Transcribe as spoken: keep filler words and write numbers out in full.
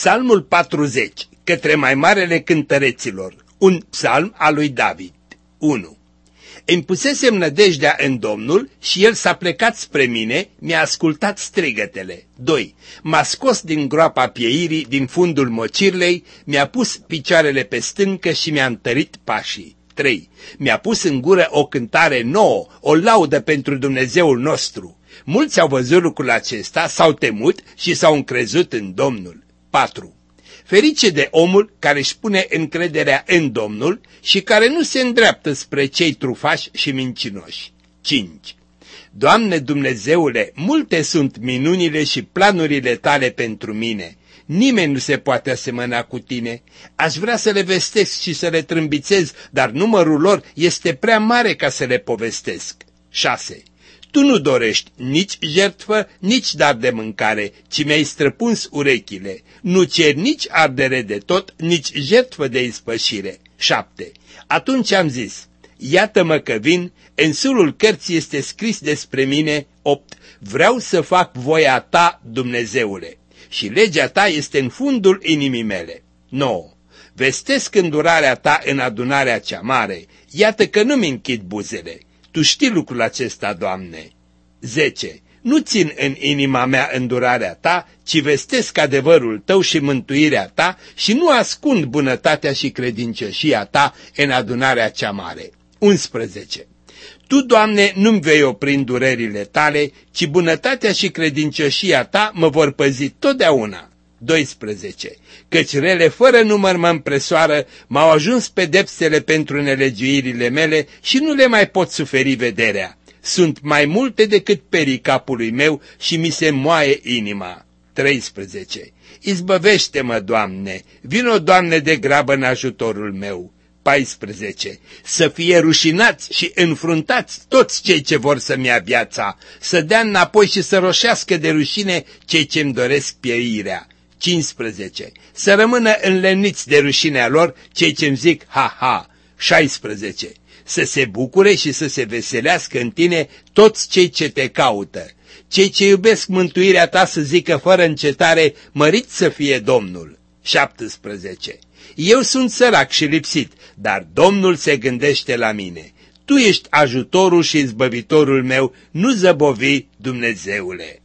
Psalmul patruzeci, către mai marele cântăreților, un psalm al lui David. unu. Îmi pusesem nădejdea în Domnul și El s-a plecat spre mine, mi-a ascultat strigătele. doi. M-a scos din groapa pieirii, din fundul mocirlei, mi-a pus picioarele pe stâncă și mi-a întărit pașii. trei. Mi-a pus în gură o cântare nouă, o laudă pentru Dumnezeul nostru. Mulți au văzut lucrul acesta, s-au temut și s-au încrezut în Domnul. patru. Ferice de omul care își pune încrederea în Domnul și care nu se îndreaptă spre cei trufași și mincinoși. cinci. Doamne Dumnezeule, multe sunt minunile și planurile tale pentru mine. Nimeni nu se poate asemăna cu tine. Aș vrea să le vestesc și să le trâmbițez, dar numărul lor este prea mare ca să le povestesc. șase. Tu nu dorești nici jertfă, nici dar de mâncare, ci mi-ai străpuns urechile. Nu ceri nici ardere de tot, nici jertfă de ispășire. șapte. Atunci am zis, iată-mă că vin, în sulul cărții este scris despre mine. opt. Vreau să fac voia ta, Dumnezeule, și legea ta este în fundul inimii mele. nouă. Vestesc îndurarea ta în adunarea cea mare, iată că nu-mi închid buzele. Tu știi lucrul acesta, Doamne. zece. Nu țin în inima mea îndurarea ta, ci vestesc adevărul tău și mântuirea ta și nu ascund bunătatea și credincioșia ta în adunarea cea mare. unsprezece. Tu, Doamne, nu-mi vei opri în durerile tale, ci bunătatea și credincioșia ta mă vor păzi totdeauna. doisprezece. Căci rele fără număr mă împresoară, m-au ajuns pedepsele pentru nelegiuirile mele și nu le mai pot suferi vederea. Sunt mai multe decât perii capului meu și mi se moaie inima. treisprezece. Izbăvește-mă, Doamne, vino, Doamne, de grabă în ajutorul meu. paisprezece. Să fie rușinați și înfruntați toți cei ce vor să-mi ia viața, să dea înapoi și să roșească de rușine cei ce-mi doresc pieirea. cincisprezece. Să rămână înlemniți de rușinea lor cei ce-mi zic ha-ha. șaisprezece. Să se bucure și să se veselească în tine toți cei ce te caută. Cei ce iubesc mântuirea ta să zică fără încetare, mărit să fie Domnul. șaptesprezece. Eu sunt sărac și lipsit, dar Domnul se gândește la mine. Tu ești ajutorul și izbăvitorul meu, nu zăbovi, Dumnezeule.